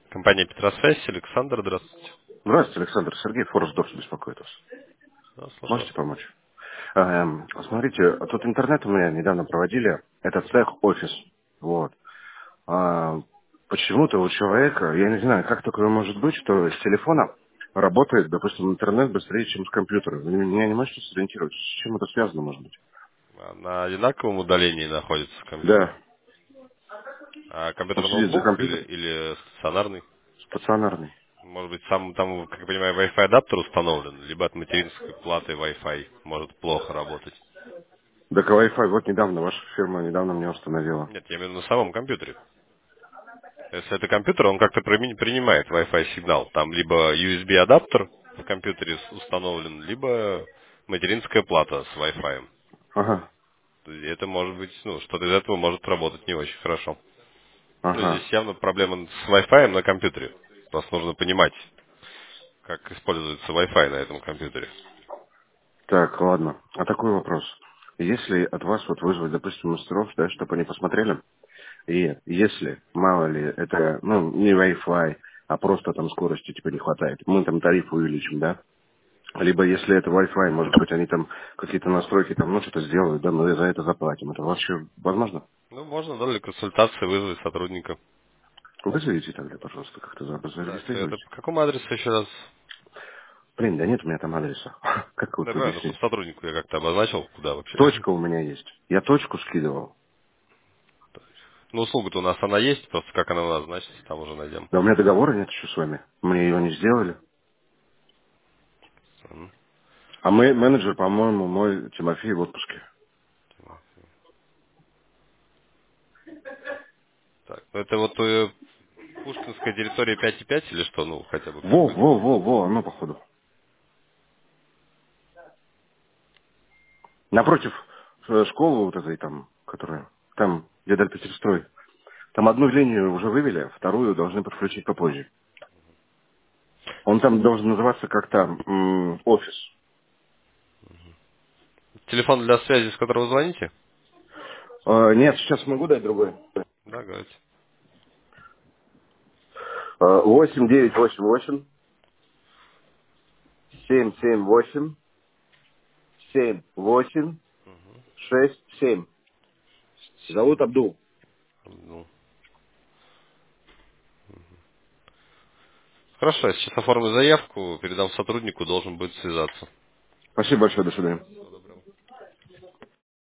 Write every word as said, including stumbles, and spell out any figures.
Компания Петросвязь, Александр, здравствуйте. Здравствуйте, Александр. Сергей Форсдорф беспокоит вас. Да, слушаю Можете вас. помочь? Эм, смотрите, тут интернет у меня недавно проводили. Это цех, офис. Вот. А, почему-то у человека, я не знаю, как такое может быть, что с телефона работает, допустим, интернет быстрее, чем с компьютера. Вы меня не можете сориентировать? С чем это связано, может быть? А На одинаковом удалении находится компьютер. Да, А он компьютер сидит за ноутбук или, компьютером. или стационарный? Стационарный. Может быть, сам там, как я понимаю, Wi-Fi адаптер установлен, либо от материнской платы Wi-Fi может плохо работать. Так Wi-Fi вот недавно, ваша фирма недавно мне установила. Нет, я имею в виду на самом компьютере. Если это компьютер, он как-то прими- принимает Wi-Fi сигнал. Там либо ю эс би адаптер в компьютере с- установлен, либо материнская плата с Wi-Fi. Ага, То есть это может быть, ну, что-то из этого может работать не очень хорошо. Ну, ага. здесь явно проблема с Wi-Fi на компьютере. Просто нужно понимать, как используется Wi-Fi на этом компьютере. Так, ладно. А такой вопрос. Если от вас вот вызвать, допустим, мастеров, да, чтобы они посмотрели, и если, мало ли, это, ну, не Wi-Fi, а просто там скорости типа не хватает, мы там тариф увеличим, да? Либо если это Wi-Fi, может быть, они там какие-то настройки там, ну, что-то сделают, да, мы за это заплатим. Это вообще возможно? Ну, можно, да, для консультации вызвать сотрудника. Вызовите тогда, пожалуйста, как-то за- Так, это зарегистрируйте. по какому адресу еще раз? Блин, да нет у меня там адреса. Как Да, вот правильно, объяснить? просто сотруднику я как-то обозначил, куда вообще. Точка у меня есть. Я точку скидывал. Ну, услуга-то у нас она есть, просто как она у нас значится, там уже найдем. Да у меня договора нет еще с вами. Мне его не сделали. Мгм. А мы, менеджер, по-моему, мой Тимофей в отпуске. Так, ну это вот э, Пушкинская территория пять и пять или что? Ну, хотя бы Во, какой-то. во, во, во, оно походу. Напротив э, школы вот этой там, которая там, где Дальпетерстрой. Там одну линию уже вывели, вторую должны подключить попозже. Он там должен называться как-то м, офис. Телефон для связи, с которого вы звоните? Э, нет, сейчас могу дать другой. Да, говорите. Э, восемь девять восемь восемь семь семь восемь семь восемь шесть семь. Зовут Абдул. Ну, хорошо, я сейчас оформлю заявку, передам сотруднику, должен будет связаться. Спасибо большое, до свидания.